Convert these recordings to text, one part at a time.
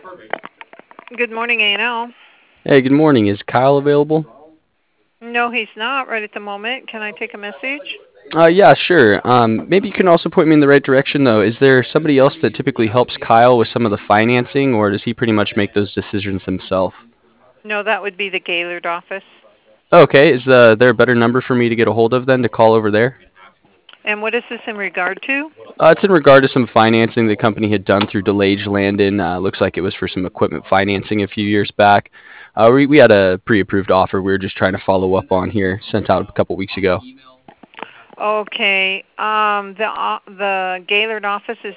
Good morning, A&L. Hey, good morning. Is Kyle available? No, he's not right at the moment. Can I take a message? Yeah, sure. Maybe you can also point me in the right direction, though. Is there somebody else that typically helps Kyle with some of the financing, or does he pretty much make those decisions himself? No, that would be the Gaylord office. Okay, is there a better number for me to get a hold of then to call over there? And what is this in regard to? It's in regard to some financing the company had done through DeLage Landon. Looks like it was for some equipment financing a few years back. We had a pre-approved offer we were just trying to follow up on here, sent out a couple weeks ago. Okay. The Gaylord office is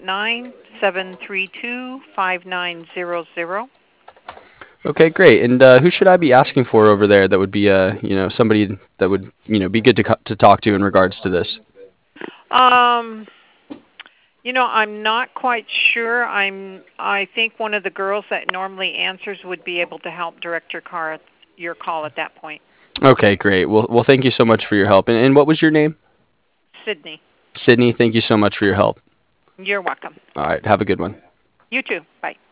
989-732-5900. Okay, great. And who should I be asking for over there that would be somebody that would be good to talk to in regards to this? Um, I'm not quite sure. I think one of the girls that normally answers would be able to help direct your call at that point. Okay, great. Well, thank you so much for your help. And what was your name? Sydney, Sydney. Thank you so much for your help. you're welcome. All right, have a good one. You too. Bye.